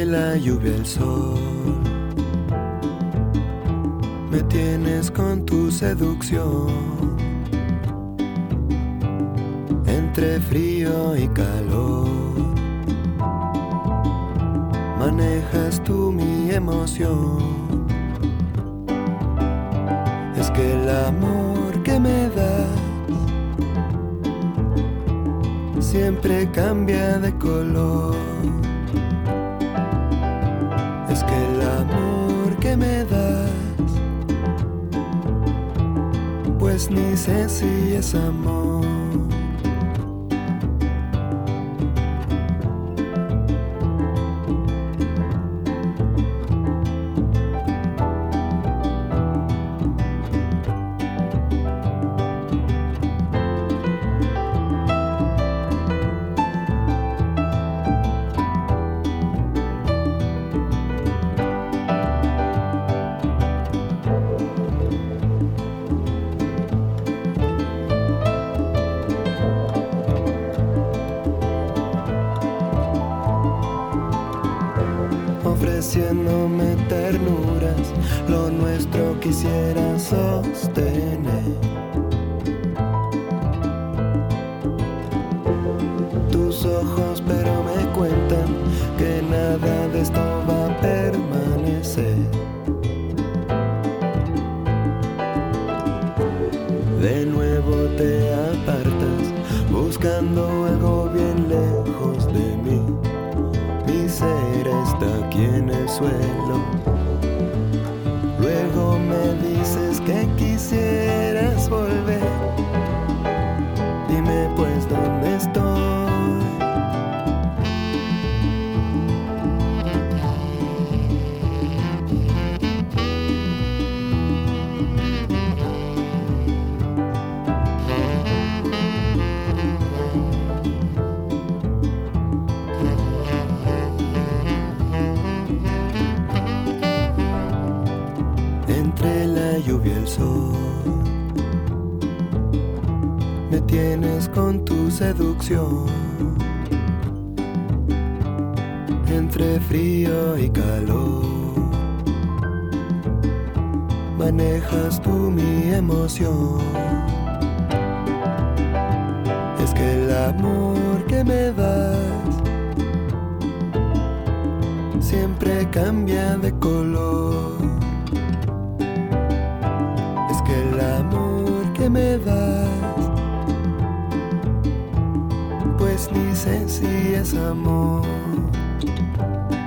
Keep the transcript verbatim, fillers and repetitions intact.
la lluvia el sol, me tienes con tu seducción. Entre frío y calor, manejas tú mi emoción. Es que el amor que me das siempre cambia de color. Es que el amor que me das, pues ni sé si es amor. Ofreciéndome ternuras, lo nuestro quisiera sostener. Tus ojos pero me cuentan que nada de esto va a permanecer. De nuevo te apartas, buscando algo bien lejos de mí. Mi ser está aquí en el suelo. Luego me dices que quisieras volver. Dime pues dónde estoy. Entre la lluvia y el sol, me tienes con tu seducción. Entre frío y calor, manejas tú mi emoción. Es que el amor que me das siempre cambia de color. El amor que me das, pues ni sé si es amor.